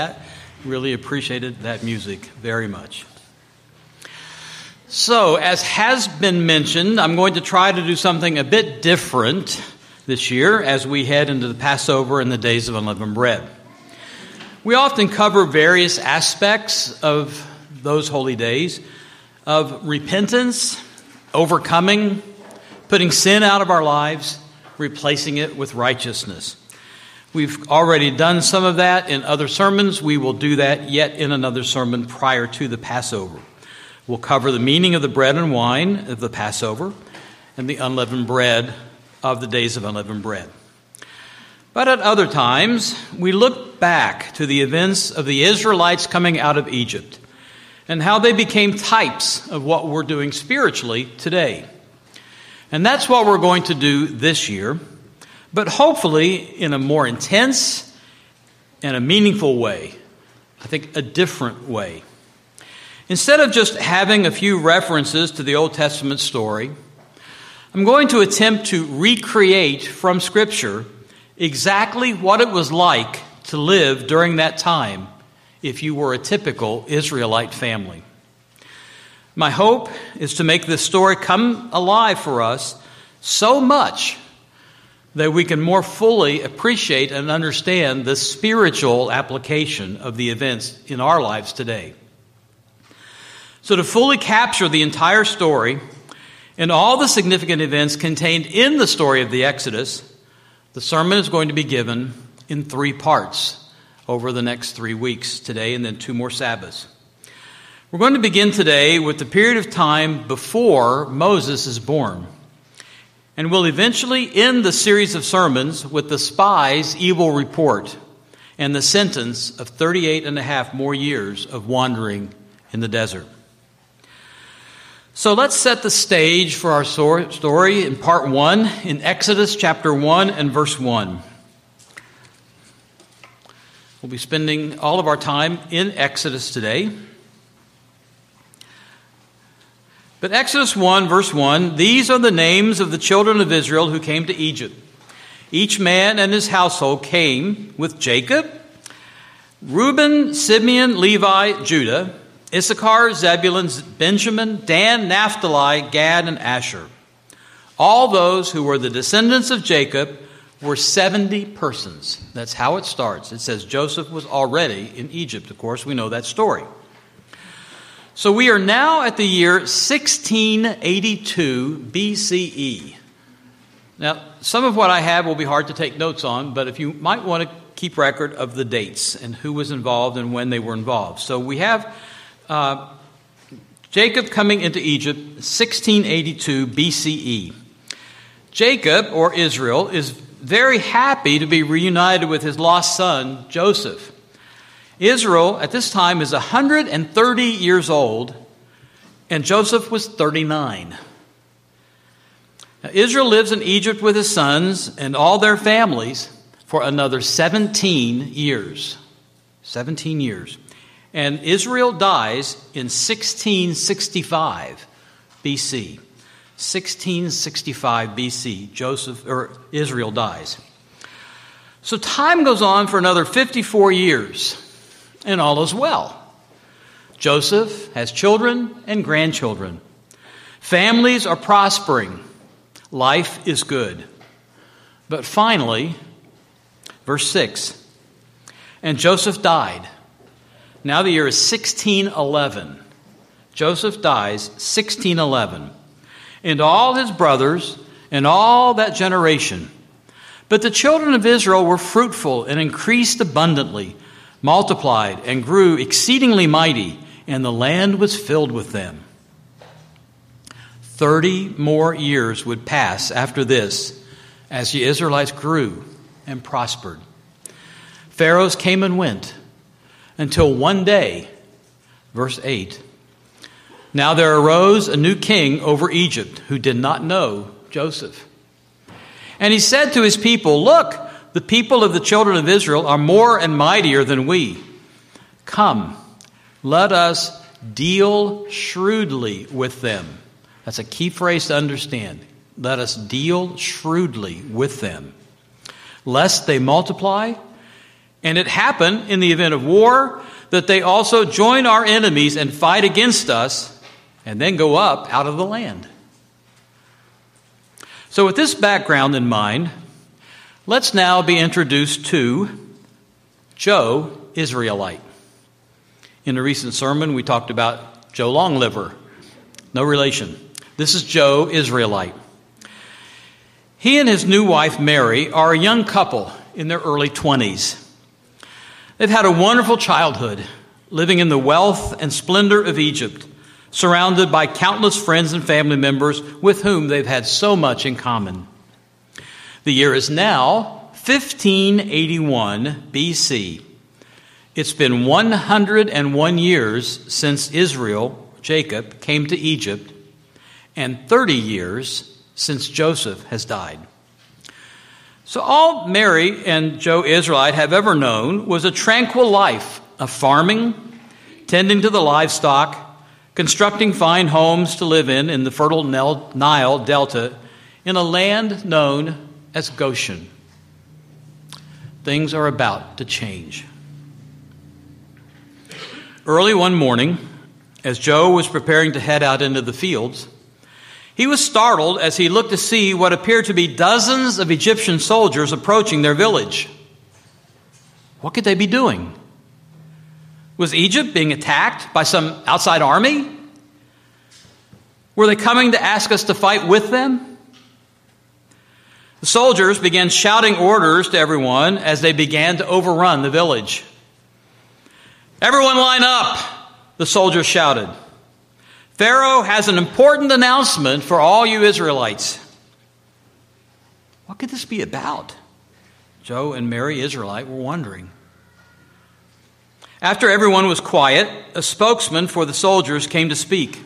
Really appreciated that music very much. So, as has been mentioned, I'm going to try to do something a bit different this year as we head into the Passover and the Days of Unleavened Bread. We often cover various aspects of those holy days, of repentance, overcoming, putting sin out of our lives, replacing it with righteousness. We've already done some of that in other sermons. We will do that yet in another sermon prior to the Passover. We'll cover the meaning of the bread and wine of the Passover and the unleavened bread of the Days of Unleavened Bread. But at other times, we look back to the events of the Israelites coming out of Egypt and how they became types of what we're doing spiritually today. And that's what we're going to do this year, but hopefully in a more intense and a meaningful way. I think a different way. Instead of just having a few references to the Old Testament story, I'm going to attempt to recreate from Scripture exactly what it was like to live during that time if you were a typical Israelite family. My hope is to make this story come alive for us so much that we can more fully appreciate and understand the spiritual application of the events in our lives today. So to fully capture the entire story and all the significant events contained in the story of the Exodus, the sermon is going to be given in 3 parts over the next 3 weeks, today and then 2 more Sabbaths. We're going to begin today with the period of time before Moses is born. And we'll eventually end the series of sermons with the spies' evil report and the sentence of 38 and a half more years of wandering in the desert. So let's set the stage for our story in part 1 in Exodus chapter 1 and verse 1. We'll be spending all of our time in Exodus today. But Exodus 1, verse 1, these are the names of the children of Israel who came to Egypt. Each man and his household came with Jacob, Reuben, Simeon, Levi, Judah, Issachar, Zebulun, Benjamin, Dan, Naphtali, Gad, and Asher. All those who were the descendants of Jacob were 70 persons. That's how it starts. It says Joseph was already in Egypt. Of course, we know that story. So we are now at the year 1682 BCE. Now, some of what I have will be hard to take notes on, but if you might want to keep record of the dates and who was involved and when they were involved. So we have Jacob coming into Egypt, 1682 BCE. Jacob, or Israel, is very happy to be reunited with his lost son, Joseph. Israel, at this time, is 130 years old, and Joseph was 39. Now, Israel lives in Egypt with his sons and all their families for another 17 years. 17 years. And Israel dies in 1665 BC. 1665 BC, Israel dies. So time goes on for another 54 years, and all is well. Joseph has children and grandchildren. Families are prospering. Life is good. But finally, verse 6, and Joseph died. Now the year is 1611. Joseph dies 1611. And all his brothers and all that generation. But the children of Israel were fruitful and increased abundantly, multiplied and grew exceedingly mighty, and the land was filled with them. 30 more years would pass after this as the Israelites grew and prospered. Pharaohs came and went until one day, verse 8, now there arose a new king over Egypt who did not know Joseph. And he said to his people, look, the people of the children of Israel are more and mightier than we. Come, let us deal shrewdly with them. That's a key phrase to understand. Let us deal shrewdly with them, lest they multiply And it happened in the event of war that they also join our enemies and fight against us and then go up out of the land. So with this background in mind, let's now be introduced to Joe Israelite. In a recent sermon, we talked about Joe Longliver. No relation. This is Joe Israelite. He and his new wife, Mary, are a young couple in their early 20s. They've had a wonderful childhood, living in the wealth and splendor of Egypt, surrounded by countless friends and family members with whom they've had so much in common. The year is now 1581 BC. It's been 101 years since Israel, Jacob, came to Egypt, and 30 years since Joseph has died. So all Mary and Joe Israelite have ever known was a tranquil life of farming, tending to the livestock, constructing fine homes to live in the fertile Nile Delta, in a land known as Goshen. Things are about to change. Early one morning, as Joe was preparing to head out into the fields, he was startled as he looked to see what appeared to be dozens of Egyptian soldiers approaching their village. What could they be doing? Was Egypt being attacked by some outside army? Were they coming to ask us to fight with them? The soldiers began shouting orders to everyone as they began to overrun the village. "Everyone line up," the soldiers shouted. "Pharaoh has an important announcement for all you Israelites." What could this be about? Joe and Mary Israelite were wondering. After everyone was quiet, a spokesman for the soldiers came to speak.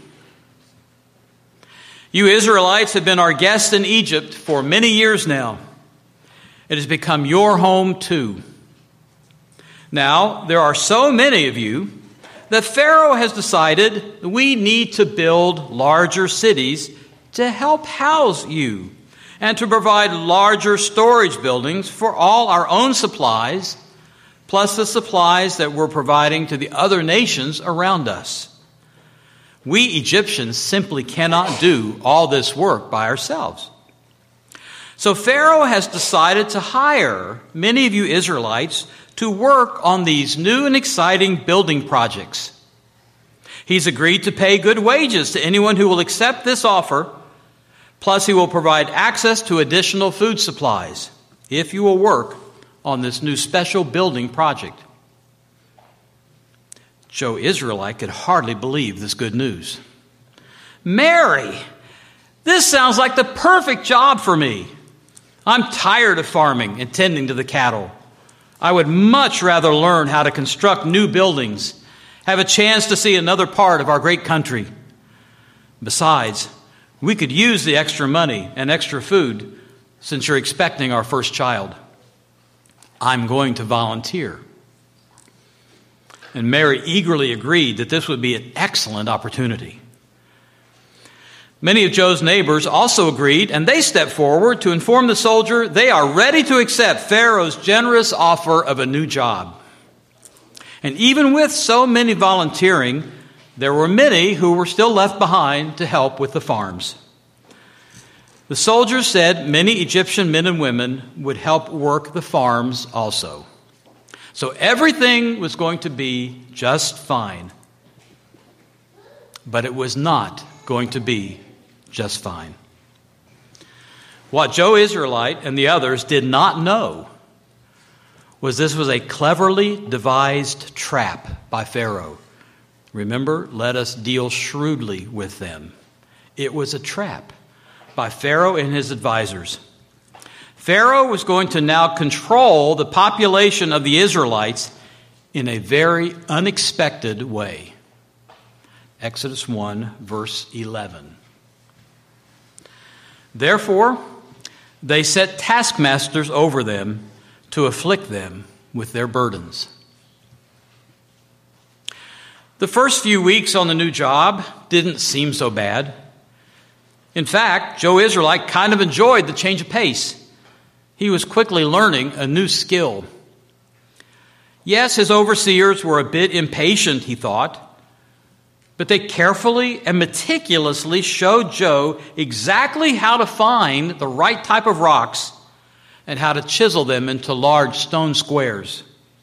"You Israelites have been our guests in Egypt for many years now. It has become your home too. Now, there are so many of you that Pharaoh has decided we need to build larger cities to help house you and to provide larger storage buildings for all our own supplies, plus the supplies that we're providing to the other nations around us. We Egyptians simply cannot do all this work by ourselves. So Pharaoh has decided to hire many of you Israelites to work on these new and exciting building projects. He's agreed to pay good wages to anyone who will accept this offer, plus he will provide access to additional food supplies if you will work on this new special building project." Joe Israelite could hardly believe this good news. "Mary, this sounds like the perfect job for me. I'm tired of farming and tending to the cattle. I would much rather learn how to construct new buildings, have a chance to see another part of our great country. Besides, we could use the extra money and extra food since you're expecting our first child. I'm going to volunteer." And Mary eagerly agreed that this would be an excellent opportunity. Many of Joe's neighbors also agreed, and they stepped forward to inform the soldier they are ready to accept Pharaoh's generous offer of a new job. And even with so many volunteering, there were many who were still left behind to help with the farms. The soldiers said many Egyptian men and women would help work the farms also. So everything was going to be just fine. But it was not going to be just fine. What Joe Israelite and the others did not know was this was a cleverly devised trap by Pharaoh. Remember, let us deal shrewdly with them. It was a trap by Pharaoh and his advisors. Pharaoh was going to now control the population of the Israelites in a very unexpected way. Exodus 1, verse 11. Therefore, they set taskmasters over them to afflict them with their burdens. The first few weeks on the new job didn't seem so bad. In fact, Joe Israelite kind of enjoyed the change of pace. He was quickly learning a new skill. Yes, his overseers were a bit impatient, he thought, but they carefully and meticulously showed Joe exactly how to find the right type of rocks and how to chisel them into large stone squares.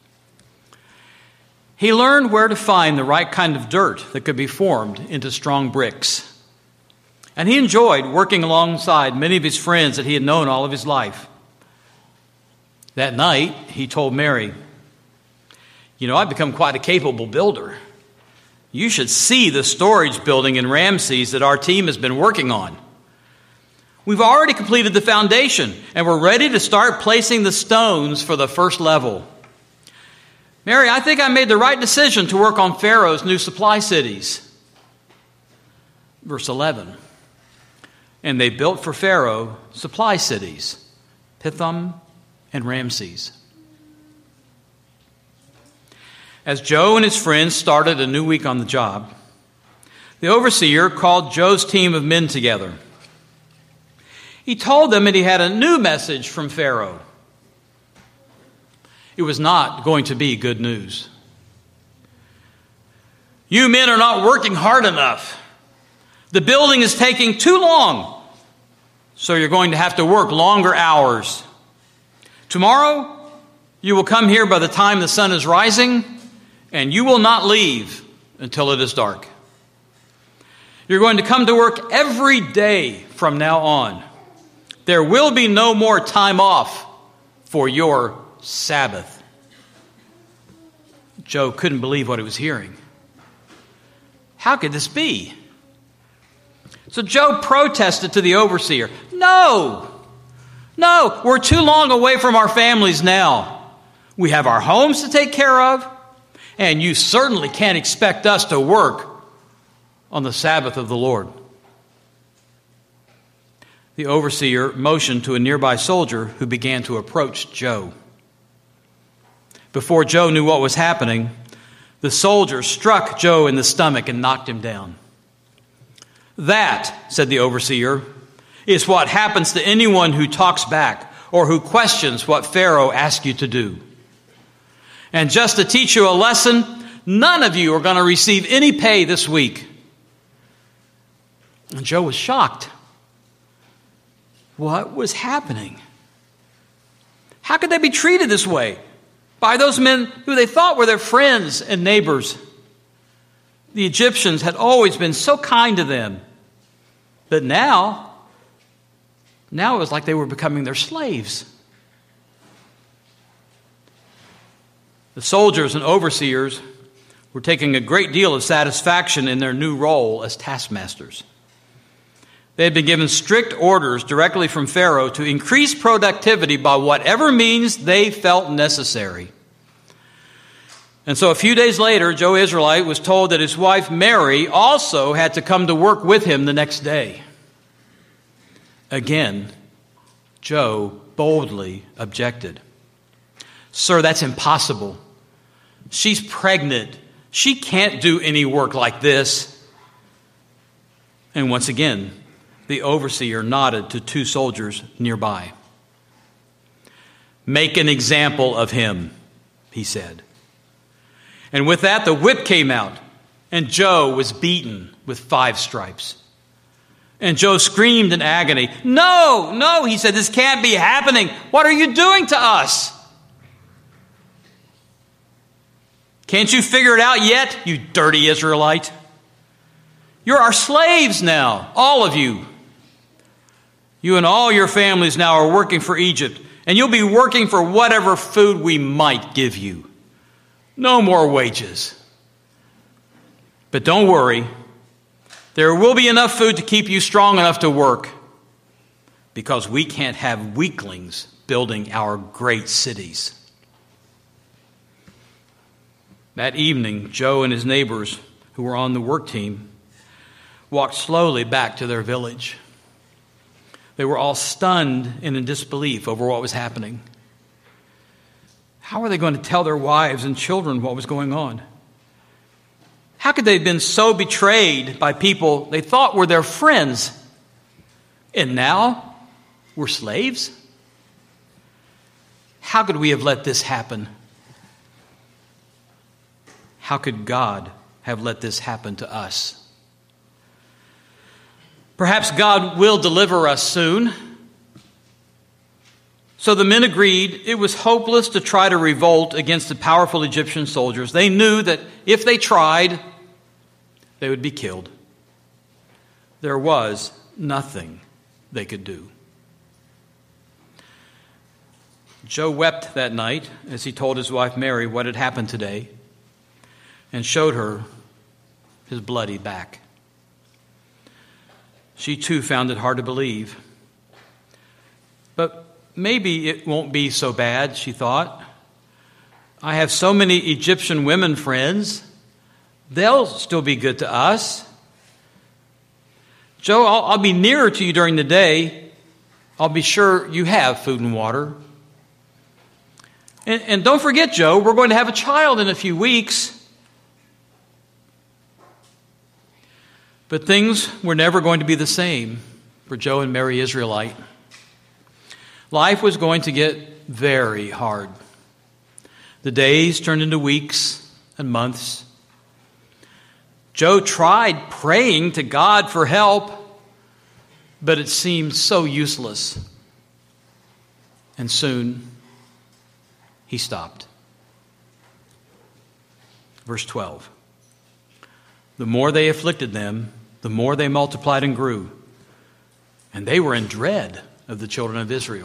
He learned where to find the right kind of dirt that could be formed into strong bricks. And he enjoyed working alongside many of his friends that he had known all of his life. That night, he told Mary, I've become quite a capable builder. You should see the storage building in Ramses that our team has been working on. We've already completed the foundation, and we're ready to start placing the stones for the first level. Mary, I think I made the right decision to work on Pharaoh's new supply cities. Verse 11. And they built for Pharaoh supply cities, Pithom and Ramses. As Joe and his friends started a new week on the job, the overseer called Joe's team of men together. He told them that he had a new message from Pharaoh. It was not going to be good news. You men are not working hard enough. The building is taking too long, so you're going to have to work longer hours. Tomorrow, you will come here by the time the sun is rising, and you will not leave until it is dark. You're going to come to work every day from now on. There will be no more time off for your Sabbath. Joe couldn't believe what he was hearing. How could this be? So Joe protested to the overseer. No, we're too long away from our families now. We have our homes to take care of, and you certainly can't expect us to work on the Sabbath of the Lord. The overseer motioned to a nearby soldier who began to approach Joe. Before Joe knew what was happening, the soldier struck Joe in the stomach and knocked him down. That, said the overseer, is what happens to anyone who talks back or who questions what Pharaoh asked you to do. And just to teach you a lesson, none of you are going to receive any pay this week. And Joe was shocked. What was happening? How could they be treated this way by those men who they thought were their friends and neighbors? The Egyptians had always been so kind to them. But now it was like they were becoming their slaves. The soldiers and overseers were taking a great deal of satisfaction in their new role as taskmasters. They had been given strict orders directly from Pharaoh to increase productivity by whatever means they felt necessary. And so a few days later, Joe Israelite was told that his wife Mary also had to come to work with him the next day. Again, Joe boldly objected. Sir, that's impossible. She's pregnant. She can't do any work like this. And once again, the overseer nodded to two soldiers nearby. Make an example of him, he said. And with that, the whip came out, and Joe was beaten with 5 stripes. And Joe screamed in agony. No, he said, this can't be happening. What are you doing to us? Can't you figure it out yet, you dirty Israelite? You're our slaves now, all of you. You and all your families now are working for Egypt, and you'll be working for whatever food we might give you. No more wages. But don't worry. There will be enough food to keep you strong enough to work, because we can't have weaklings building our great cities. That evening, Joe and his neighbors who were on the work team walked slowly back to their village. They were all stunned and in disbelief over what was happening. How were they going to tell their wives and children what was going on? How could they have been so betrayed by people they thought were their friends, and now we're slaves? How could we have let this happen? how could God have let this happen to us? Perhaps God will deliver us soon. So the men agreed it was hopeless to try to revolt against the powerful Egyptian soldiers. They knew that if they tried, they would be killed. There was nothing they could do. Joe wept that night as he told his wife Mary what had happened today and showed her his bloody back. She too found it hard to believe. But maybe it won't be so bad, she thought. I have so many Egyptian women friends. They'll still be good to us. Joe, I'll be nearer to you during the day. I'll be sure you have food and water. And don't forget, Joe, we're going to have a child in a few weeks. But things were never going to be the same for Joe and Mary Israelite. Life was going to get very hard. The days turned into weeks and months. Joe tried praying to God for help, but it seemed so useless. And soon, he stopped. Verse 12. The more they afflicted them, the more they multiplied and grew. And they were in dread of the children of Israel.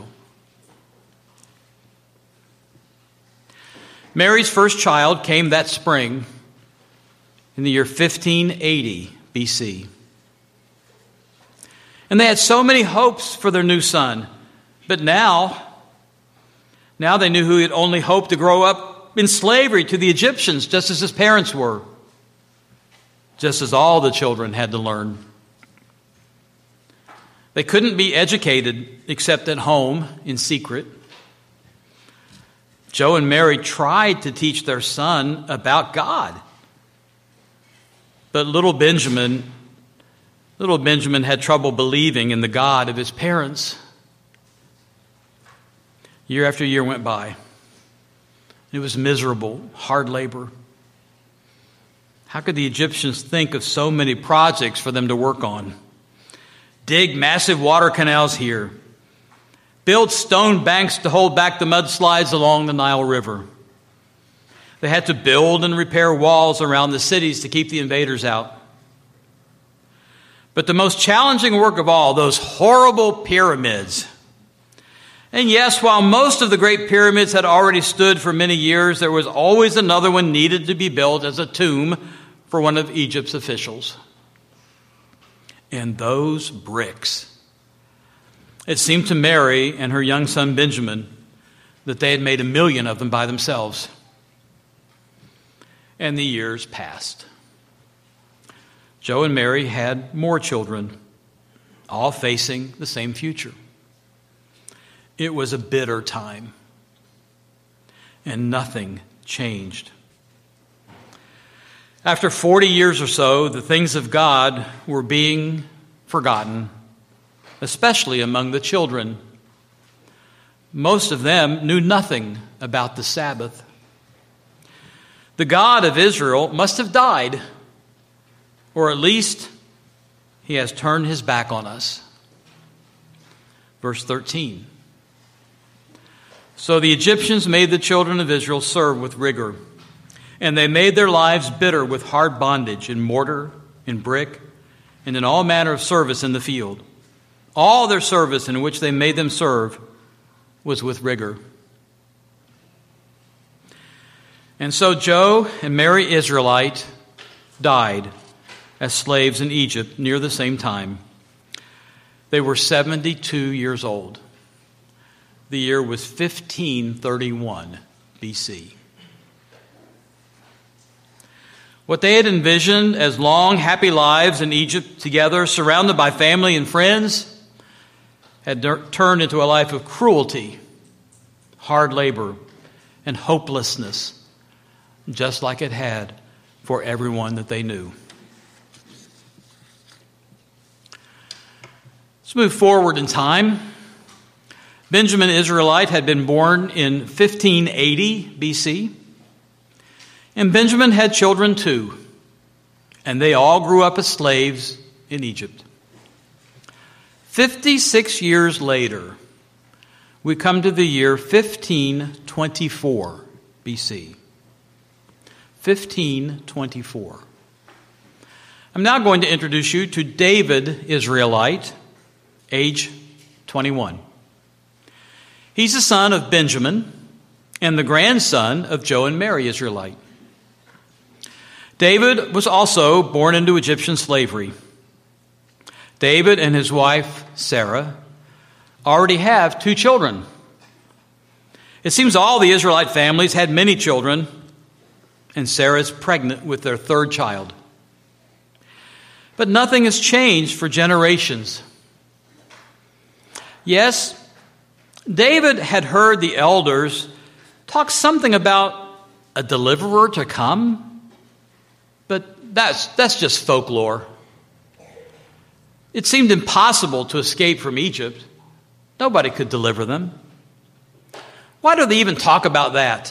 Mary's first child came that spring in the year 1580 BC. And they had so many hopes for their new son. But now they knew he had only hoped to grow up in slavery to the Egyptians, just as his parents were. Just as all the children had to learn. They couldn't be educated except at home in secret. Joe and Mary tried to teach their son about God. But little Benjamin had trouble believing in the God of his parents. Year after year went by. It was miserable, hard labor. How could the Egyptians think of so many projects for them to work on? Dig massive water canals here. Build stone banks to hold back the mudslides along the Nile River. They had to build and repair walls around the cities to keep the invaders out. But the most challenging work of all, those horrible pyramids. And yes, while most of the great pyramids had already stood for many years, there was always another one needed to be built as a tomb for one of Egypt's officials. And those bricks. It seemed to Mary and her young son Benjamin that they had made 1 million of them by themselves. And the years passed. Joe and Mary had more children, all facing the same future. It was a bitter time, and nothing changed. After 40 years or so, the things of God were being forgotten, especially among the children. Most of them knew nothing about the Sabbath. The God of Israel must have died, or at least he has turned his back on us. Verse 13. So the Egyptians made the children of Israel serve with rigor, and they made their lives bitter with hard bondage in mortar, in brick, and in all manner of service in the field. All their service in which they made them serve was with rigor. And so Joe and Mary Israelite died as slaves in Egypt near the same time. They were 72 years old. The year was 1531 BC. What they had envisioned as long, happy lives in Egypt together, surrounded by family and friends, had turned into a life of cruelty, hard labor, and hopelessness, just like it had for everyone that they knew. Let's move forward in time. Benjamin Israelite had been born in 1580 BC. And Benjamin had children too, and they all grew up as slaves in Egypt. 56 years later, we come to the year 1524 BC. 1524. I'm now going to introduce you to David, Israelite, age 21. He's the son of Benjamin and the grandson of Joe and Mary, Israelite. David was also born into Egyptian slavery. David and his wife, Sarah, already have 2 children. It seems all the Israelite families had many children, and Sarah is pregnant with their 3rd child. But nothing has changed for generations. Yes, David had heard the elders talk something about a deliverer to come, but that's just folklore. It seemed impossible to escape from Egypt. Nobody could deliver them. Why do they even talk about that?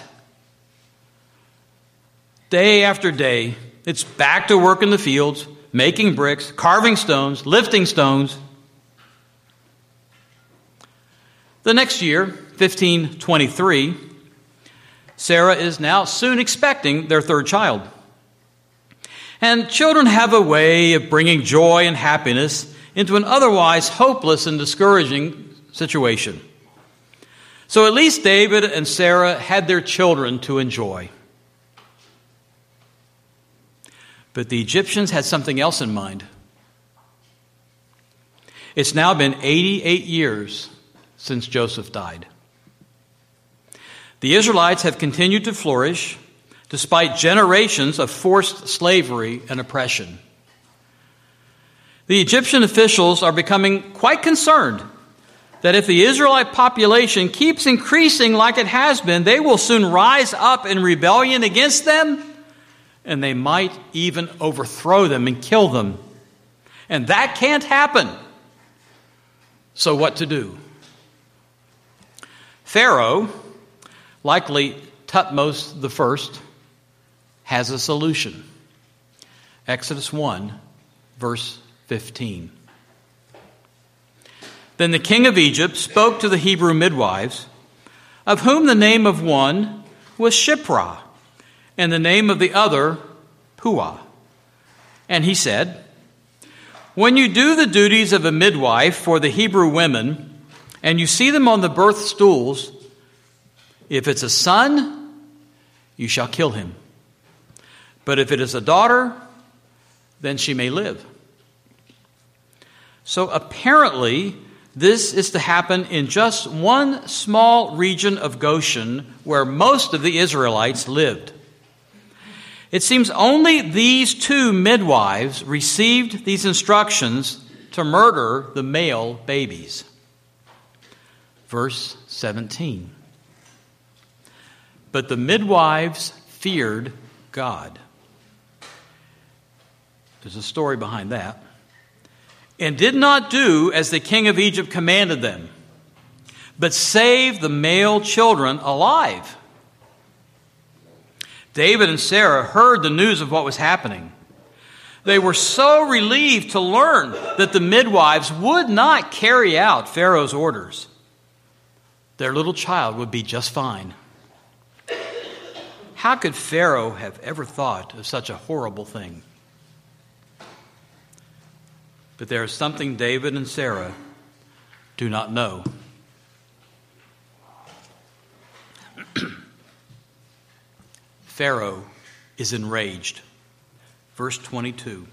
Day after day, it's back to work in the fields, making bricks, carving stones, lifting stones. The next year, 1523, Sarah is now soon expecting their 3rd child. And children have a way of bringing joy and happiness into an otherwise hopeless and discouraging situation. So at least David and Sarah had their children to enjoy. But the Egyptians had something else in mind. It's now been 88 years since Joseph died. The Israelites have continued to flourish despite generations of forced slavery and oppression. The Egyptian officials are becoming quite concerned that if the Israelite population keeps increasing like it has been, they will soon rise up in rebellion against them, and they might even overthrow them and kill them. And that can't happen. So what to do? Pharaoh, likely Thutmose I, has a solution. Exodus 1, verse 15. Then the king of Egypt spoke to the Hebrew midwives, of whom the name of one was Shiphrah, and the name of the other Puah. And he said, when you do the duties of a midwife for the Hebrew women, and you see them on the birth stools, if it's a son, you shall kill him. But if it is a daughter, then she may live. So apparently, this is to happen in just one small region of Goshen where most of the Israelites lived. It seems only these 2 midwives received these instructions to murder the male babies. Verse 17. But the midwives feared God. There's a story behind that. And did not do as the king of Egypt commanded them, but saved the male children alive. David and Sarah heard the news of what was happening. They were so relieved to learn that the midwives would not carry out Pharaoh's orders. Their little child would be just fine. How could Pharaoh have ever thought of such a horrible thing? But there is something David and Sarah do not know. Pharaoh is enraged. Verse 22.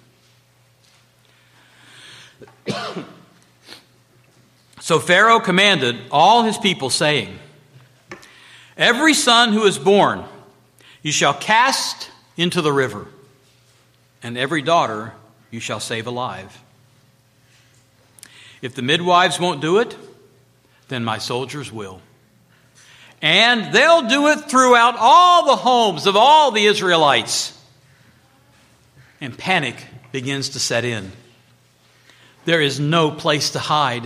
So Pharaoh commanded all his people, saying, every son who is born you shall cast into the river, and every daughter you shall save alive. If the midwives won't do it, then my soldiers will. And they'll do it throughout all the homes of all the Israelites. And panic begins to set in. There is no place to hide.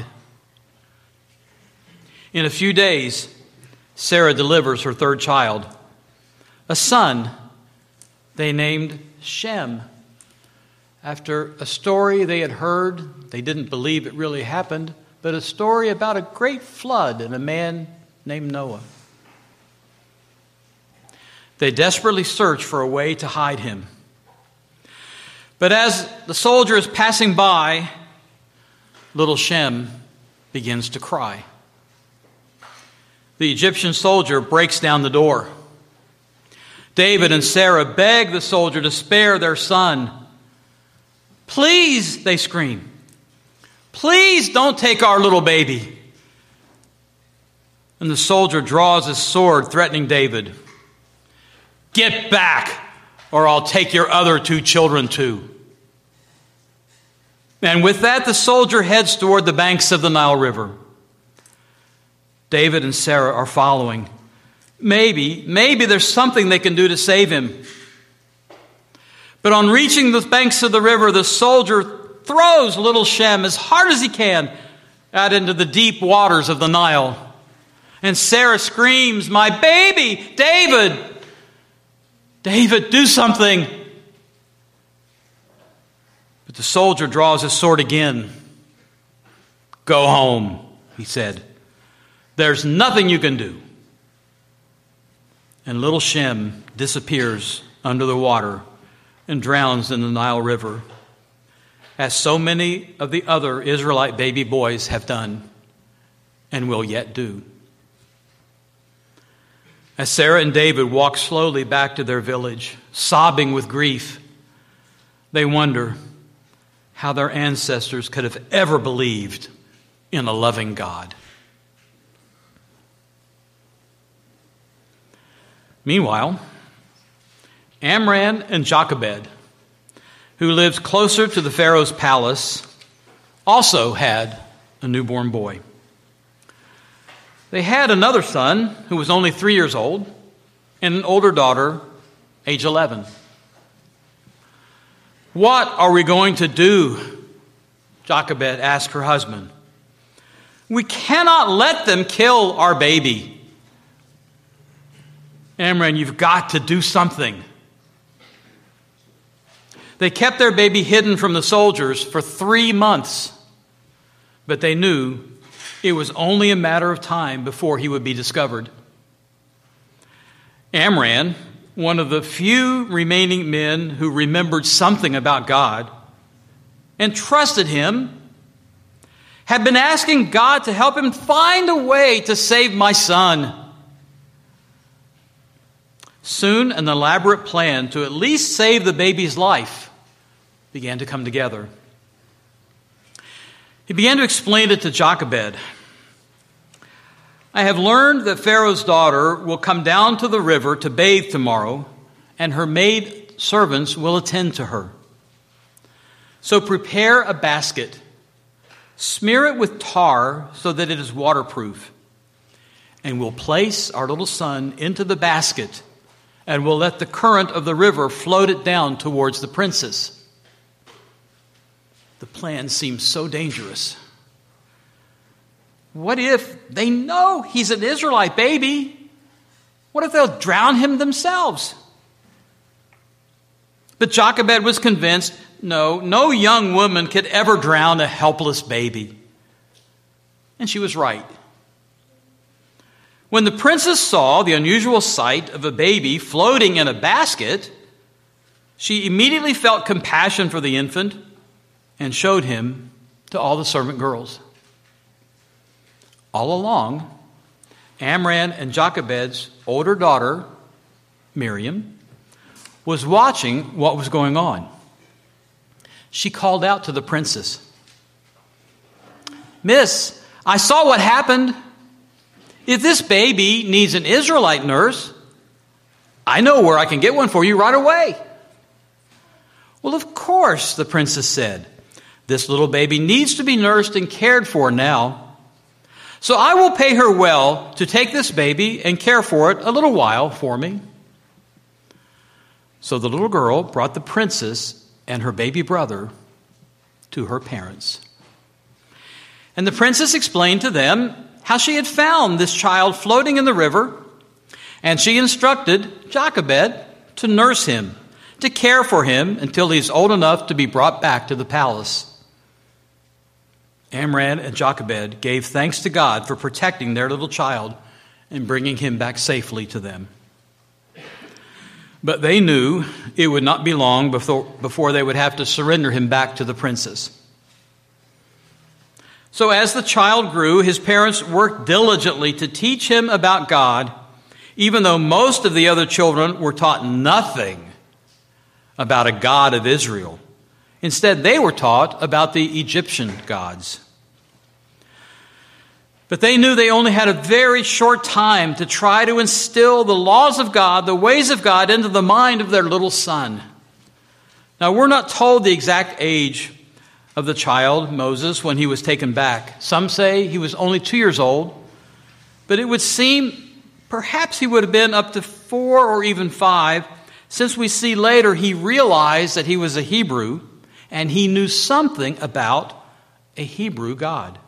In a few days, Sarah delivers her 3rd child, a son they named Shem, after a story they had heard. They didn't believe it really happened, but a story about a great flood and a man named Noah. They desperately searched for a way to hide him. But as the soldier is passing by, little Shem begins to cry. The Egyptian soldier breaks down the door. David and Sarah beg the soldier to spare their son. "Please," they scream, "please don't take our little baby." And the soldier draws his sword, threatening David. "Get back, or I'll take your other 2 children too." And with that, the soldier heads toward the banks of the Nile River. David and Sarah are following. Maybe there's something they can do to save him. But on reaching the banks of the river, the soldier throws little Shem as hard as he can out into the deep waters of the Nile. And Sarah screams, "My baby, David! David, do something!" But the soldier draws his sword again. "Go home," he said. "There's nothing you can do." And little Shem disappears under the water and drowns in the Nile River, as so many of the other Israelite baby boys have done and will yet do. As Sarah and David walk slowly back to their village, sobbing with grief, they wonder how their ancestors could have ever believed in a loving God. Meanwhile, Amram and Jochebed, who lived closer to the Pharaoh's palace, also had a newborn boy. They had another son who was only 3 years old and an older daughter, age 11. "What are we going to do?" Jochebed asked her husband. "We cannot let them kill our baby." "Amram, you've got to do something." They kept their baby hidden from the soldiers for 3 months, but they knew it was only a matter of time before he would be discovered. Amram, one of the few remaining men who remembered something about God and trusted him, had been asking God to help him find a way to save my son. Soon, an elaborate plan to at least save the baby's life began to come together. He began to explain it to Jochebed. "I have learned that Pharaoh's daughter will come down to the river to bathe tomorrow, and her maid servants will attend to her. So prepare a basket, smear it with tar so that it is waterproof, and we'll place our little son into the basket, and we'll let the current of the river float it down towards the princess." The plan seems so dangerous. What if they know he's an Israelite baby? What if they'll drown him themselves? But Jochebed was convinced, no young woman could ever drown a helpless baby. And she was right. When the princess saw the unusual sight of a baby floating in a basket, she immediately felt compassion for the infant and showed him to all the servant girls. All along, Amram and Jochebed's older daughter, Miriam, was watching what was going on. She called out to the princess, "Miss, I saw what happened. If this baby needs an Israelite nurse, I know where I can get one for you right away." "Well, of course," the princess said. "This little baby needs to be nursed and cared for now. So I will pay her well to take this baby and care for it a little while for me." So the little girl brought the princess and her baby brother to her parents. And the princess explained to them how she had found this child floating in the river, and she instructed Jochebed to nurse him, to care for him until he's old enough to be brought back to the palace. Amram and Jochebed gave thanks to God for protecting their little child and bringing him back safely to them. But they knew it would not be long before they would have to surrender him back to the princess. So as the child grew, his parents worked diligently to teach him about God, even though most of the other children were taught nothing about a God of Israel. Instead, they were taught about the Egyptian gods. But they knew they only had a very short time to try to instill the laws of God, the ways of God, into the mind of their little son. Now, we're not told the exact age of the child, Moses, when he was taken back. Some say he was only 2 years old, but it would seem perhaps he would have been up to 4 or even 5, since we see later he realized that he was a Hebrew and he knew something about a Hebrew God.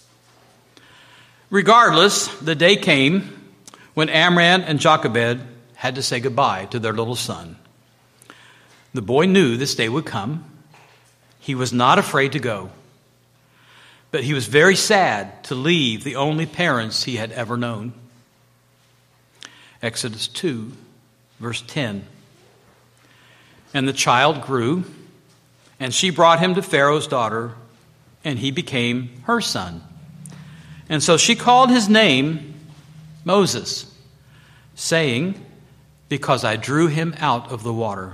Regardless, the day came when Amram and Jochebed had to say goodbye to their little son. The boy knew this day would come. He was not afraid to go, but he was very sad to leave the only parents he had ever known. Exodus 2, verse 10. And the child grew, and she brought him to Pharaoh's daughter, and he became her son. And so she called his name Moses, saying, because I drew him out of the water.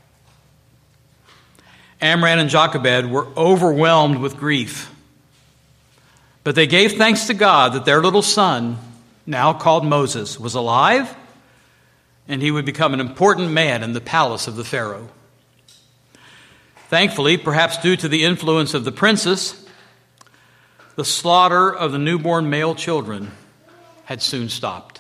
Amram and Jochebed were overwhelmed with grief, but they gave thanks to God that their little son, now called Moses, was alive, and he would become an important man in the palace of the Pharaoh. Thankfully, perhaps due to the influence of the princess, the slaughter of the newborn male children had soon stopped.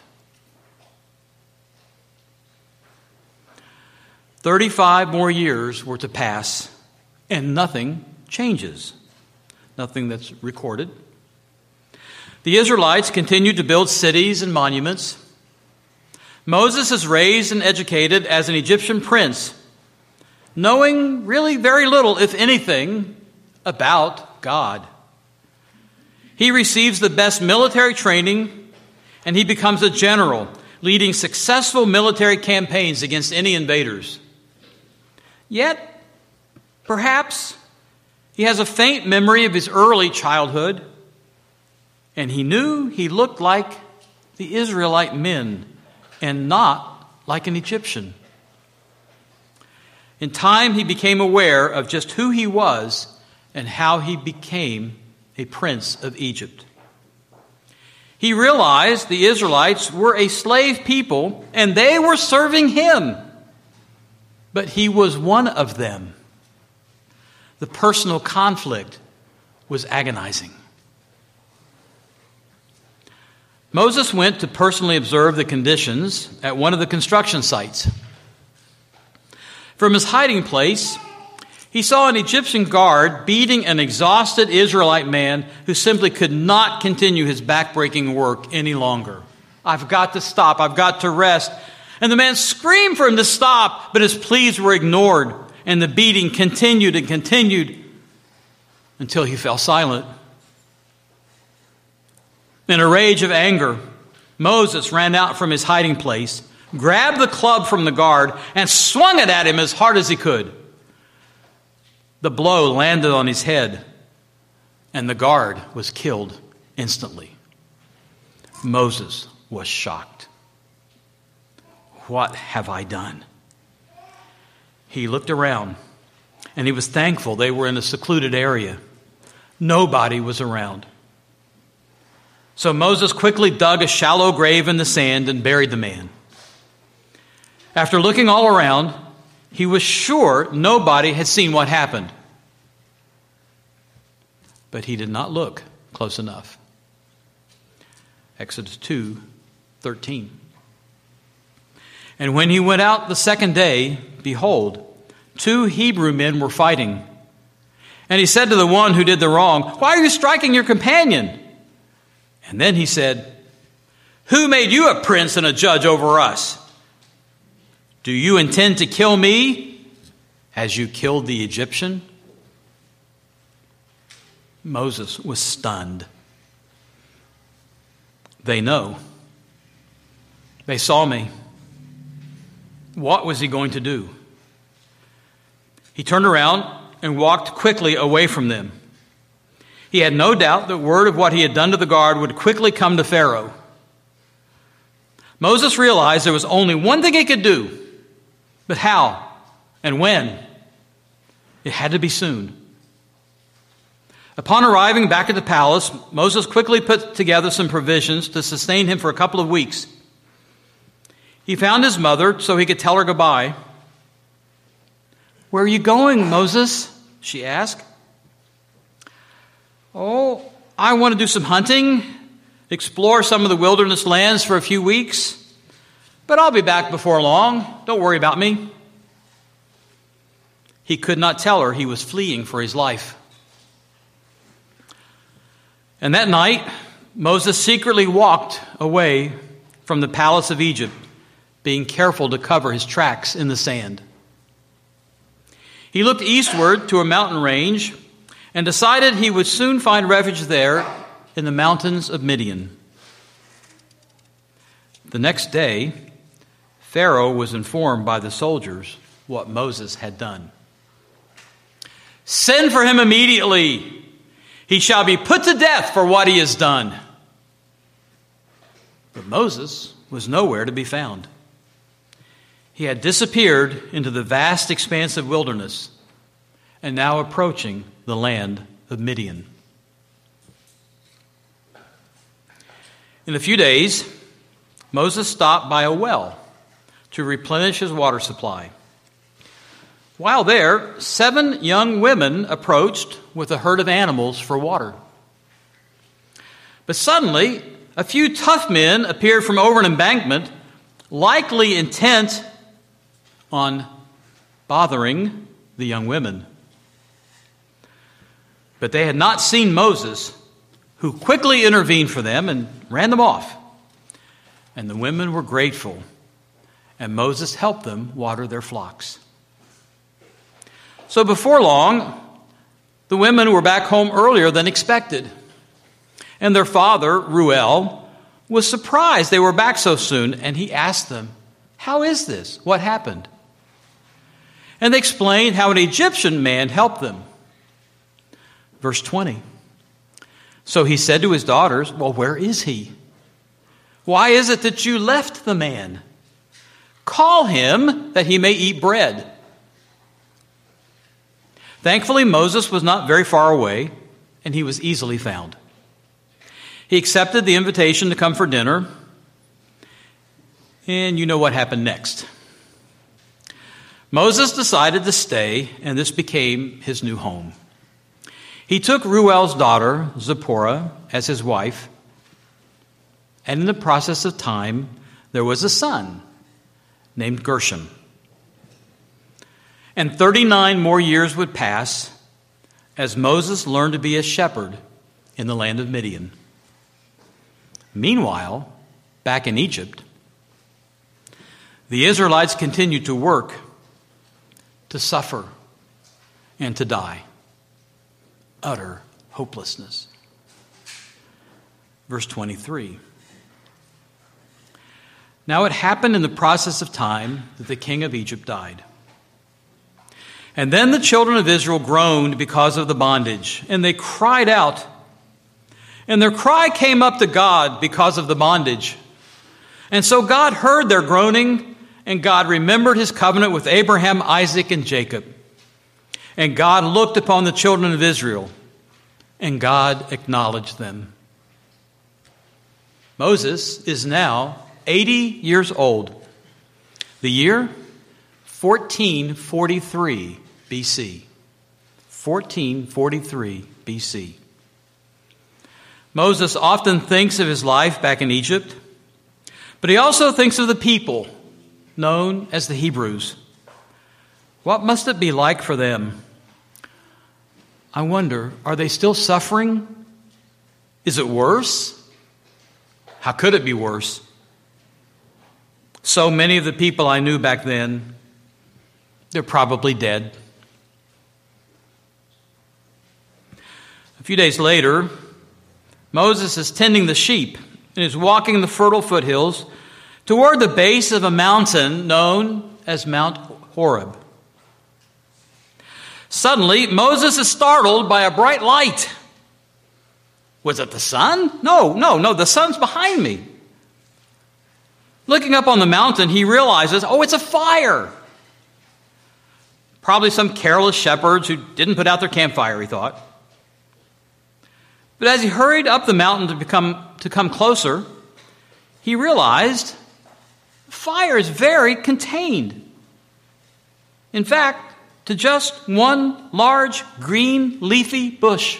35 more years were to pass, and nothing changes. Nothing that's recorded. The Israelites continued to build cities and monuments. Moses is raised and educated as an Egyptian prince, knowing really very little, if anything, about God. He receives the best military training, and he becomes a general, leading successful military campaigns against any invaders. Yet, perhaps, he has a faint memory of his early childhood, and he knew he looked like the Israelite men and not like an Egyptian. In time, he became aware of just who he was and how he became a prince of Egypt. He realized the Israelites were a slave people and they were serving him, but he was one of them. The personal conflict was agonizing. Moses went to personally observe the conditions at one of the construction sites. From his hiding place, he saw an Egyptian guard beating an exhausted Israelite man who simply could not continue his backbreaking work any longer. I've got to stop. I've got to rest. And the man screamed for him to stop, but his pleas were ignored, and the beating continued and continued until he fell silent. In a rage of anger, Moses ran out from his hiding place, grabbed the club from the guard, and swung it at him as hard as he could. The blow landed on his head, and the guard was killed instantly. Moses was shocked. What have I done? He looked around, and he was thankful they were in a secluded area. Nobody was around. So Moses quickly dug a shallow grave in the sand and buried the man. After looking all around, he was sure nobody had seen what happened. But he did not look close enough. Exodus 2:13. And when he went out the second day, behold, 2 Hebrew men were fighting. And he said to the one who did the wrong, "Why are you striking your companion?" And then he said, "Who made you a prince and a judge over us? Do you intend to kill me as you killed the Egyptian?" Moses was stunned. "They know. They saw me." What was he going to do? He turned around and walked quickly away from them. He had no doubt that word of what he had done to the guard would quickly come to Pharaoh. Moses realized there was only one thing he could do, but how and when? It had to be soon. Upon arriving back at the palace, Moses quickly put together some provisions to sustain him for a couple of weeks. He found his mother so he could tell her goodbye. "Where are you going, Moses?" she asked. "Oh, I want to do some hunting, explore some of the wilderness lands for a few weeks, but I'll be back before long. Don't worry about me." He could not tell her he was fleeing for his life. And that night, Moses secretly walked away from the palace of Egypt, being careful to cover his tracks in the sand. He looked eastward to a mountain range and decided he would soon find refuge there in the mountains of Midian. The next day, Pharaoh was informed by the soldiers what Moses had done. "Send for him immediately. He shall be put to death for what he has done." But Moses was nowhere to be found. He had disappeared into the vast expanse of wilderness and now approaching the land of Midian. In a few days, Moses stopped by a well to replenish his water supply. While there, 7 young women approached with a herd of animals for water. But suddenly, a few tough men appeared from over an embankment, likely intent on bothering the young women. But they had not seen Moses, who quickly intervened for them and ran them off. And the women were grateful, and Moses helped them water their flocks. So before long, the women were back home earlier than expected. And their father, Reuel, was surprised they were back so soon, and he asked them, "How is this? What happened?" And they explained how an Egyptian man helped them. Verse 20. So he said to his daughters, "Well, where is he? Why is it that you left the man? Call him that he may eat bread." Thankfully, Moses was not very far away, and he was easily found. He accepted the invitation to come for dinner, and you know what happened next. Moses decided to stay, and this became his new home. He took Reuel's daughter, Zipporah, as his wife, and in the process of time, there was a son named Gershom. And 39 more years would pass as Moses learned to be a shepherd in the land of Midian. Meanwhile, back in Egypt, the Israelites continued to work, to suffer, and to die. Utter hopelessness. Verse 23. Now it happened in the process of time that the king of Egypt died. And then the children of Israel groaned because of the bondage, and they cried out. And their cry came up to God because of the bondage. And so God heard their groaning, and God remembered his covenant with Abraham, Isaac, and Jacob. And God looked upon the children of Israel, and God acknowledged them. Moses is now 80 years old. The year 1443 BC. 1443 BC. Moses often thinks of his life back in Egypt, but he also thinks of the people known as the Hebrews. What must it be like for them? I wonder, are they still suffering? Is it worse? How could it be worse? So many of the people I knew back then, they're probably dead. A few days later, Moses is tending the sheep and is walking the fertile foothills toward the base of a mountain known as Mount Horeb. Suddenly, Moses is startled by a bright light. Was it the sun? No, the sun's behind me. Looking up on the mountain, he realizes, it's a fire. Probably some careless shepherds who didn't put out their campfire, he thought. But as he hurried up the mountain to come closer, he realized the fire is very contained. In fact, to just one large green leafy bush.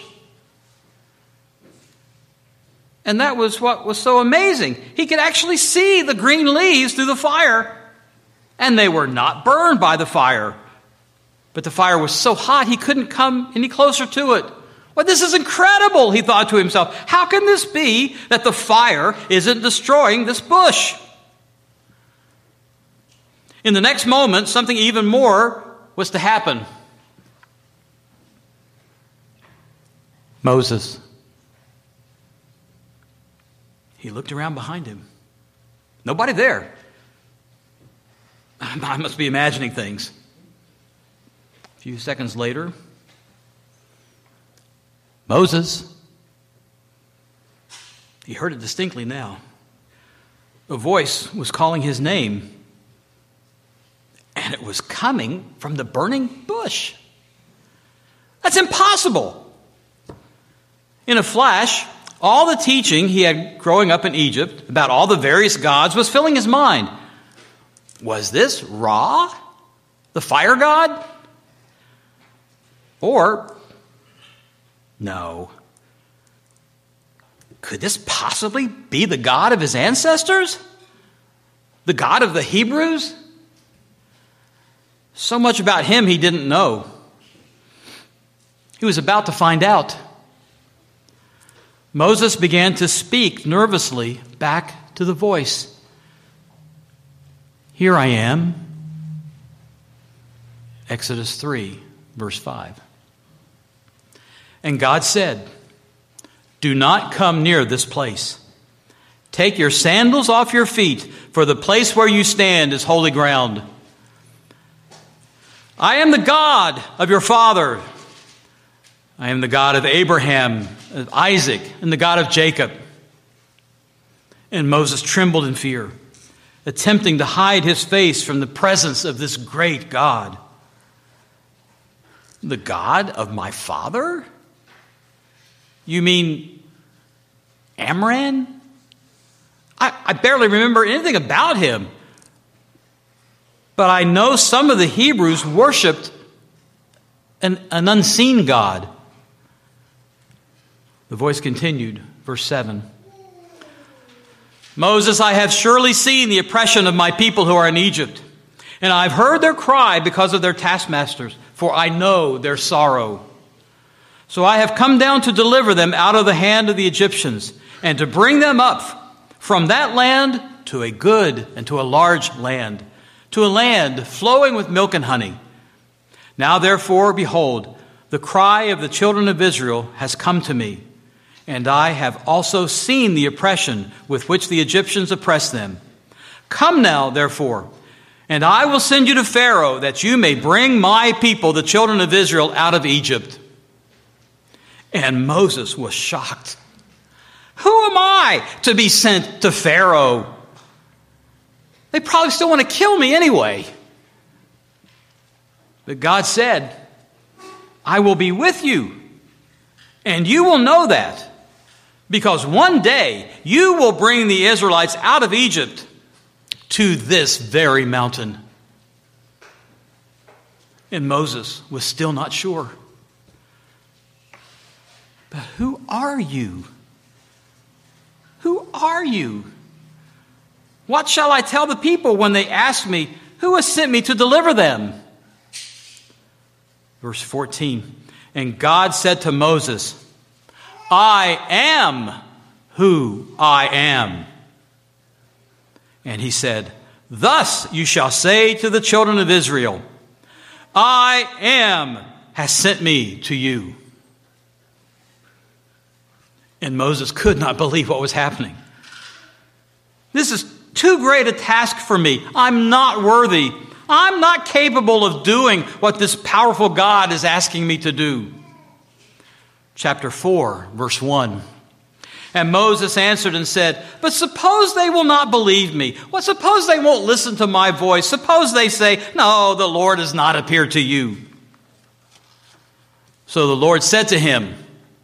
And that was what was so amazing. He could actually see the green leaves through the fire, and they were not burned by the fire. But the fire was so hot he couldn't come any closer to it. Well, this is incredible, he thought to himself. How can this be that the fire isn't destroying this bush? In the next moment, something even more was to happen. Moses. He looked around behind him. Nobody there. I must be imagining things. A few seconds later, Moses. He heard it distinctly now. A voice was calling his name. And it was coming from the burning bush. That's impossible. In a flash, all the teaching he had growing up in Egypt about all the various gods was filling his mind. Was this Ra, the fire god? Or, no. Could this possibly be the God of his ancestors? The God of the Hebrews? So much about him he didn't know. He was about to find out. Moses began to speak nervously back to the voice. Here I am. Exodus 3, verse 5. And God said, do not come near this place. Take your sandals off your feet, for the place where you stand is holy ground. I am the God of your father. I am the God of Abraham, of Isaac, and the God of Jacob. And Moses trembled in fear, attempting to hide his face from the presence of this great God. The God of my father? You mean Amram? I barely remember anything about him. But I know some of the Hebrews worshipped an unseen God. The voice continued, verse 7. Moses, I have surely seen the oppression of my people who are in Egypt, and I've heard their cry because of their taskmasters, for I know their sorrow. So I have come down to deliver them out of the hand of the Egyptians, and to bring them up from that land to a good and to a large land, to a land flowing with milk and honey. Now therefore, behold, the cry of the children of Israel has come to me, and I have also seen the oppression with which the Egyptians oppress them. Come now, therefore, and I will send you to Pharaoh, that you may bring my people, the children of Israel, out of Egypt. And Moses was shocked. Who am I to be sent to Pharaoh? They probably still want to kill me anyway. But God said, I will be with you, and you will know that, because one day you will bring the Israelites out of Egypt to this very mountain. And Moses was still not sure. But who are you? Who are you? What shall I tell the people when they ask me, who has sent me to deliver them? Verse 14, and God said to Moses, I am who I am. And he said, thus you shall say to the children of Israel, I am has sent me to you. And Moses could not believe what was happening. This is too great a task for me. I'm not worthy. I'm not capable of doing what this powerful God is asking me to do. Chapter 4, verse 1. And Moses answered and said, but suppose they will not believe me. Well, suppose they won't listen to my voice. Suppose they say, no, the Lord has not appeared to you. So the Lord said to him,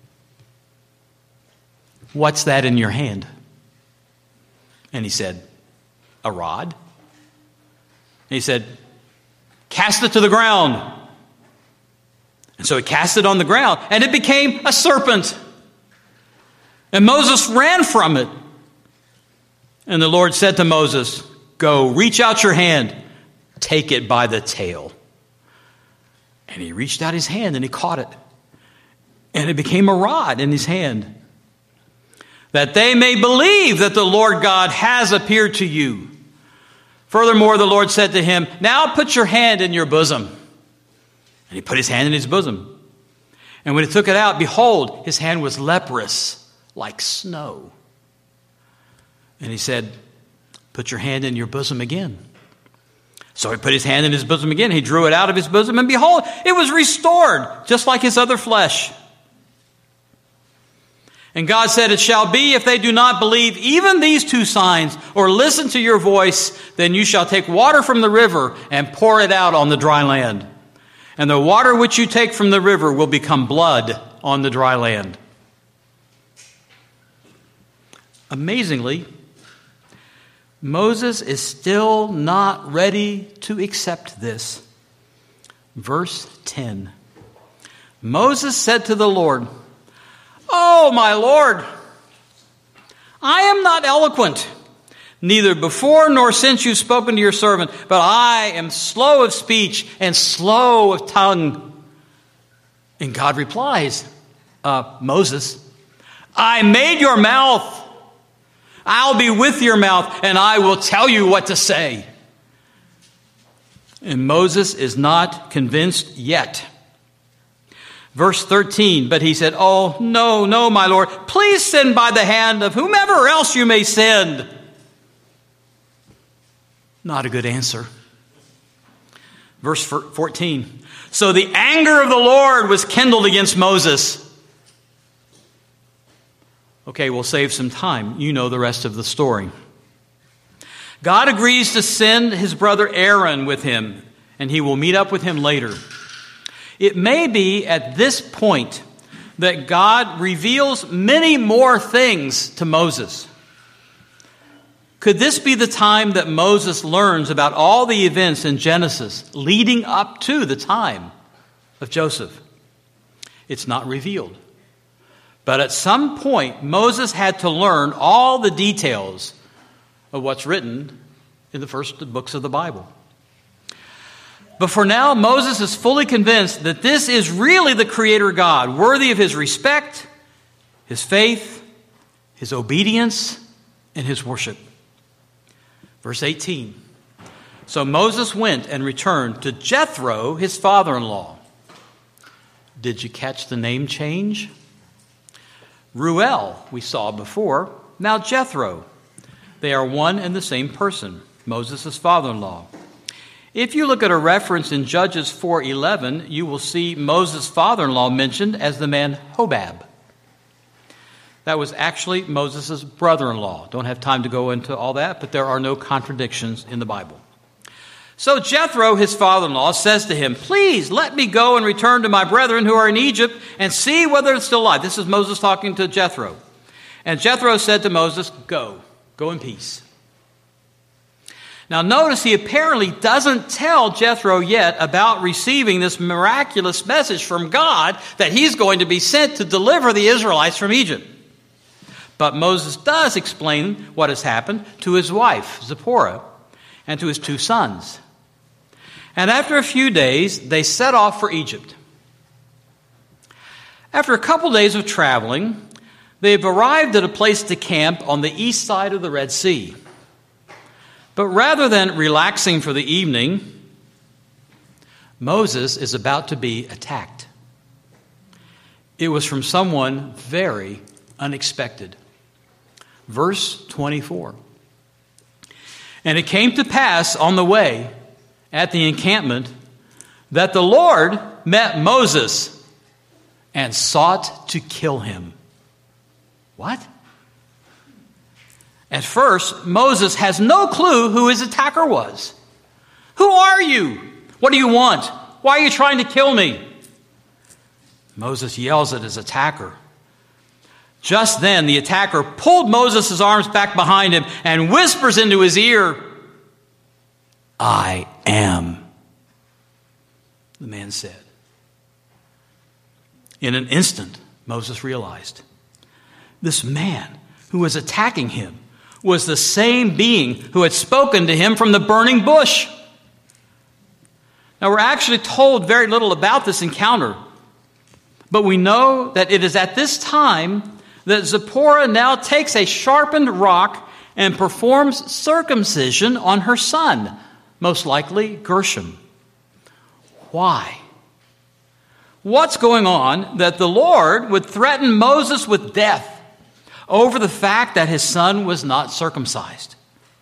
what's that in your hand? And he said, a rod. And he said, cast it to the ground. And so he cast it on the ground, and it became a serpent. And Moses ran from it. And the Lord said to Moses, go, reach out your hand, take it by the tail. And he reached out his hand and he caught it. And it became a rod in his hand. That they may believe that the Lord God has appeared to you. Furthermore, the Lord said to him, now put your hand in your bosom. And he put his hand in his bosom. And when he took it out, behold, his hand was leprous, like snow. And he said, put your hand in your bosom again. So he put his hand in his bosom again. He drew it out of his bosom, and behold, it was restored, just like his other flesh. And God said, it shall be, if they do not believe even these two signs, or listen to your voice, then you shall take water from the river and pour it out on the dry land. And the water which you take from the river will become blood on the dry land. Amazingly, Moses is still not ready to accept this. Verse 10. Moses said to the Lord, oh, my Lord, I am not eloquent, neither before nor since you've spoken to your servant, but I am slow of speech and slow of tongue. And God replies, Moses, I made your mouth. I'll be with your mouth, and I will tell you what to say. And Moses is not convinced yet. Verse 13, but he said, oh, no, my Lord, please send by the hand of whomever else you may send. Not a good answer. Verse 14, so the anger of the Lord was kindled against Moses. Okay, we'll save some time. You know the rest of the story. God agrees to send his brother Aaron with him, and he will meet up with him later. It may be at this point that God reveals many more things to Moses. Could this be the time that Moses learns about all the events in Genesis leading up to the time of Joseph? It's not revealed. But at some point, Moses had to learn all the details of what's written in the first books of the Bible. But for now, Moses is fully convinced that this is really the Creator God, worthy of his respect, his faith, his obedience, and his worship. Verse 18. So Moses went and returned to Jethro, his father-in-law. Did you catch the name change? Reuel, we saw before, now Jethro. They are one and the same person, Moses' father-in-law. If you look at a reference in Judges 4:11, you will see Moses' father-in-law mentioned as the man Hobab. That was actually Moses' brother-in-law. Don't have time to go into all that, but there are no contradictions in the Bible. So Jethro, his father-in-law, says to him, please let me go and return to my brethren who are in Egypt and see whether it's still alive. This is Moses talking to Jethro. And Jethro said to Moses, go in peace. Now notice he apparently doesn't tell Jethro yet about receiving this miraculous message from God that he's going to be sent to deliver the Israelites from Egypt. But Moses does explain what has happened to his wife, Zipporah, and to his two sons. And after a few days, they set off for Egypt. After a couple days of traveling, they've arrived at a place to camp on the east side of the Red Sea. But rather than relaxing for the evening, Moses is about to be attacked. It was from someone very unexpected. Verse 24. And it came to pass on the way at the encampment that the Lord met Moses and sought to kill him. What? At first, Moses has no clue who his attacker was. Who are you? What do you want? Why are you trying to kill me? Moses yells at his attacker. Just then, the attacker pulled Moses' arms back behind him and whispers into his ear, I am, the man said. In an instant, Moses realized this man who was attacking him was the same being who had spoken to him from the burning bush. Now, we're actually told very little about this encounter, but we know that it is at this time that Zipporah now takes a sharpened rock and performs circumcision on her son, most likely Gershom. Why? What's going on that the Lord would threaten Moses with death over the fact that his son was not circumcised?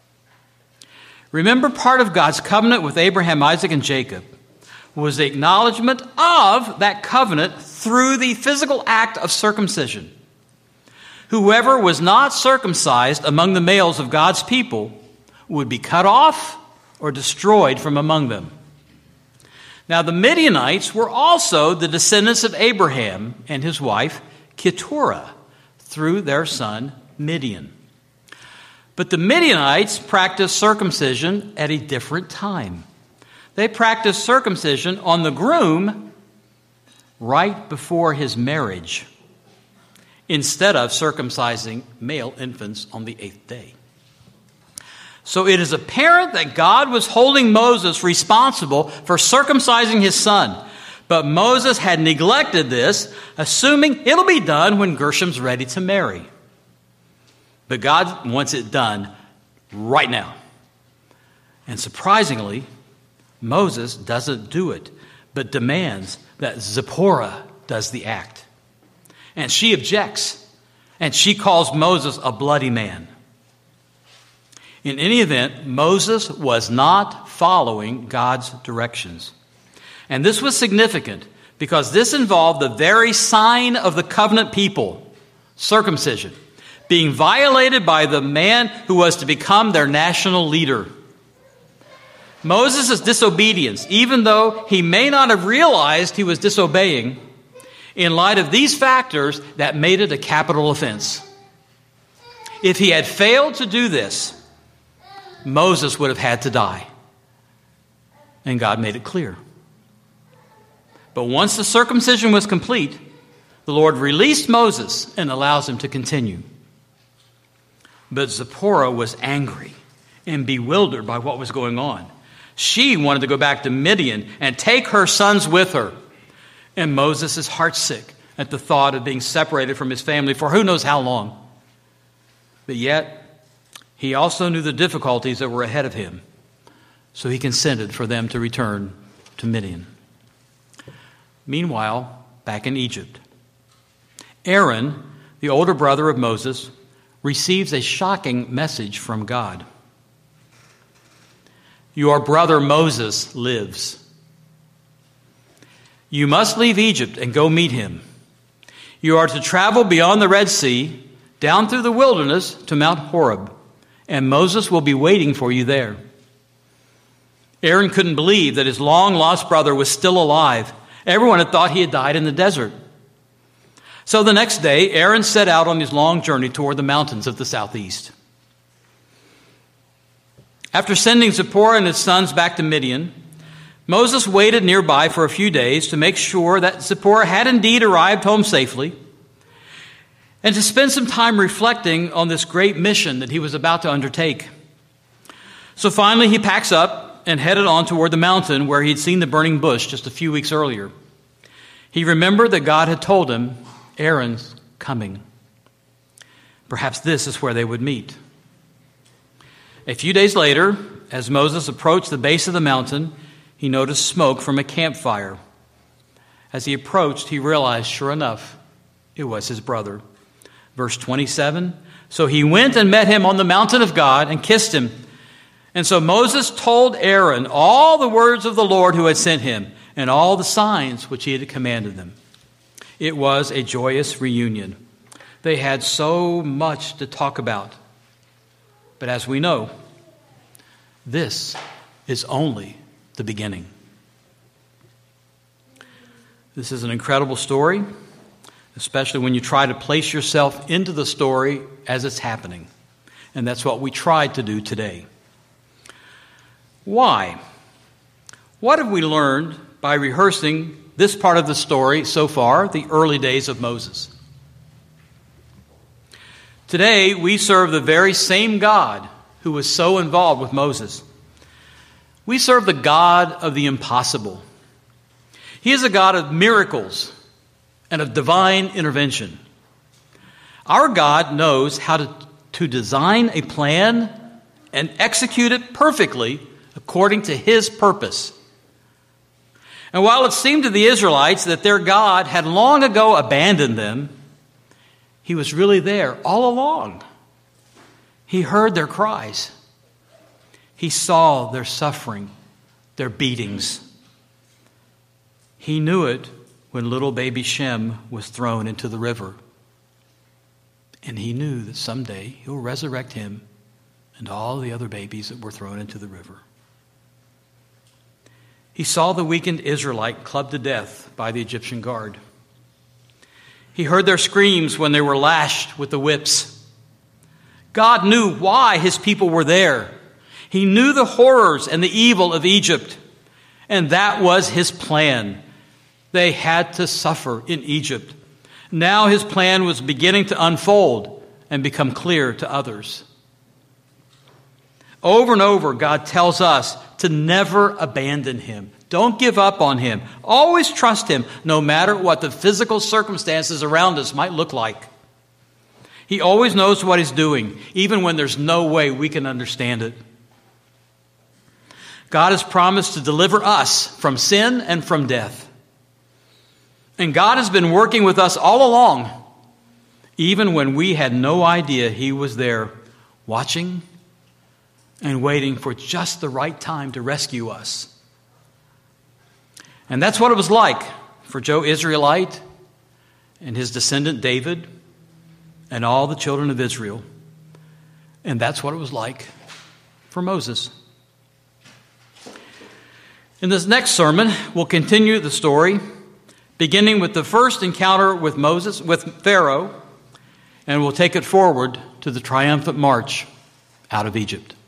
Remember, part of God's covenant with Abraham, Isaac, and Jacob was the acknowledgement of that covenant through the physical act of circumcision. Whoever was not circumcised among the males of God's people would be cut off or destroyed from among them. Now, the Midianites were also the descendants of Abraham and his wife, Keturah, through their son, Midian. But the Midianites practiced circumcision at a different time. They practiced circumcision on the groom right before his marriage, instead of circumcising male infants on the 8th day. So it is apparent that God was holding Moses responsible for circumcising his son. But Moses had neglected this, assuming it'll be done when Gershom's ready to marry. But God wants it done right now. And surprisingly, Moses doesn't do it, but demands that Zipporah does the act. And she objects, and she calls Moses a bloody man. In any event, Moses was not following God's directions. And this was significant because this involved the very sign of the covenant people, circumcision, being violated by the man who was to become their national leader. Moses' disobedience, even though he may not have realized he was disobeying, in light of these factors, that made it a capital offense. If he had failed to do this, Moses would have had to die. And God made it clear. But once the circumcision was complete, the Lord released Moses and allows him to continue. But Zipporah was angry and bewildered by what was going on. She wanted to go back to Midian and take her sons with her. And Moses is heartsick at the thought of being separated from his family for who knows how long. But yet, he also knew the difficulties that were ahead of him. So he consented for them to return to Midian. Meanwhile, back in Egypt, Aaron, the older brother of Moses, receives a shocking message from God. Your brother Moses lives. You must leave Egypt and go meet him. You are to travel beyond the Red Sea, down through the wilderness to Mount Horeb, and Moses will be waiting for you there. Aaron couldn't believe that his long-lost brother was still alive. Everyone had thought he had died in the desert. So the next day, Aaron set out on his long journey toward the mountains of the southeast. After sending Zipporah and his sons back to Midian, Moses waited nearby for a few days to make sure that Zipporah had indeed arrived home safely, and to spend some time reflecting on this great mission that he was about to undertake. So finally he packs up and headed on toward the mountain where he'd seen the burning bush just a few weeks earlier. He remembered that God had told him, Aaron's coming. Perhaps this is where they would meet. A few days later, as Moses approached the base of the mountain, he noticed smoke from a campfire. As he approached, he realized, sure enough, it was his brother. Verse 27, so he went and met him on the mountain of God and kissed him. And so Moses told Aaron all the words of the Lord who had sent him and all the signs which he had commanded them. It was a joyous reunion. They had so much to talk about. But as we know, this is only the beginning. This is an incredible story, especially when you try to place yourself into the story as it's happening. And that's what we tried to do today. Why? What have we learned by rehearsing this part of the story so far, the early days of Moses? Today, we serve the very same God who was so involved with Moses. We serve the God of the impossible. He is a God of miracles and of divine intervention. Our God knows how to design a plan and execute it perfectly according to His purpose. And while it seemed to the Israelites that their God had long ago abandoned them, He was really there all along. He heard their cries. He saw their suffering, their beatings. He knew it when little baby Shem was thrown into the river. And He knew that someday He'll resurrect him and all the other babies that were thrown into the river. He saw the weakened Israelite clubbed to death by the Egyptian guard. He heard their screams when they were lashed with the whips. God knew why His people were there. He knew the horrors and the evil of Egypt. And that was His plan. They had to suffer in Egypt. Now His plan was beginning to unfold and become clear to others. Over and over, God tells us to never abandon Him. Don't give up on Him. Always trust Him, no matter what the physical circumstances around us might look like. He always knows what He's doing, even when there's no way we can understand it. God has promised to deliver us from sin and from death. And God has been working with us all along, even when we had no idea He was there, watching and waiting for just the right time to rescue us. And that's what it was like for Joe Israelite and his descendant David and all the children of Israel. And that's what it was like for Moses. In this next sermon, we'll continue the story, beginning with the first encounter with Moses, with Pharaoh, and we'll take it forward to the triumphant march out of Egypt.